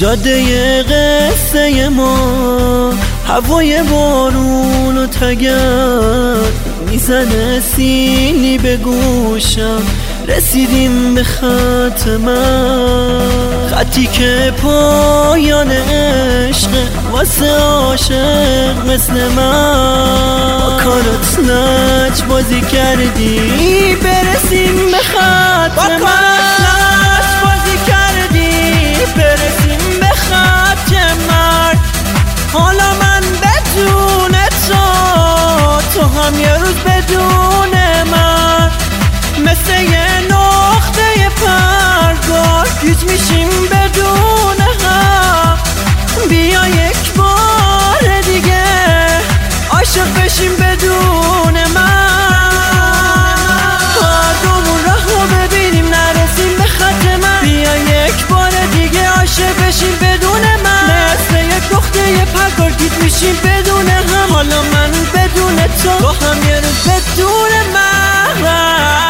جاده قصه ما هوای بارون و تگرگ میزنه سیلی به گوشم، رسیدیم به خط من، خطی که پایان عشق واسه عاشق مثل من. با کارات نج بازی کردی برسیم به خط من، با کارات نج بازی کردی برسیم به خط من. حالا من بدون تو هم یه روز بدون من، مثل یه نقطه پرگار گیج میشیم بدون هم. بیا یک بار دیگه عاشق بشیم بدون من، هر دومون راهو ببینیم نرسیم به خط من. بیا یک بار دیگه عاشق بشیم بدون من، مثل یک نقطه پرگار گیج میشیم بدون هم. حالا من بدون تو هم یه روز بدون من.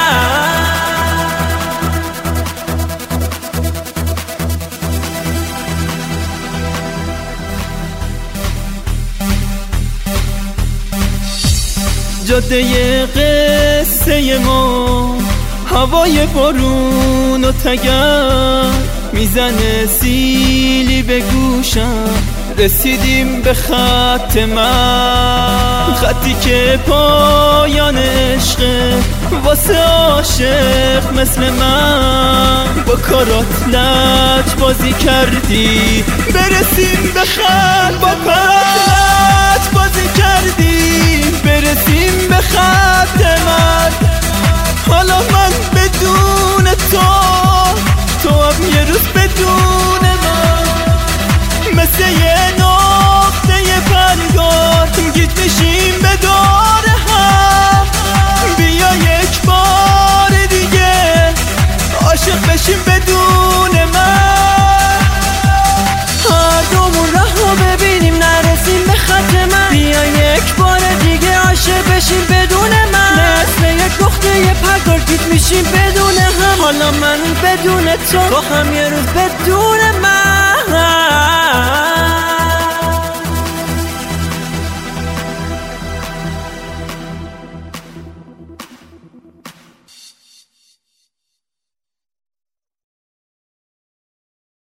جاده قصه ما هوای بارون و تگرگ میزنه سیلی به گوشم، رسیدیم به خط من، خطی که پایان عشقه واسه عاشق مثل من. با کارات لج بازی کردی برسیم به خط، با کارات لج بازی کردی برسیم به خط من. حالا من بدون تو هم یه روز بدون من، مثل یه نقطه پرگار گیج میشیم به دور هم. بیا یک بار دیگه عاشق بشیم بدون من، هر دومون راهو ببینیم نرسیم به خط من. بیا یک بار دیگه عاشق بشیم بدون من، مثل یک نقطه پرگار گیج میشیم بدون هم. حالا من بدون تو هم یه روز بدون من.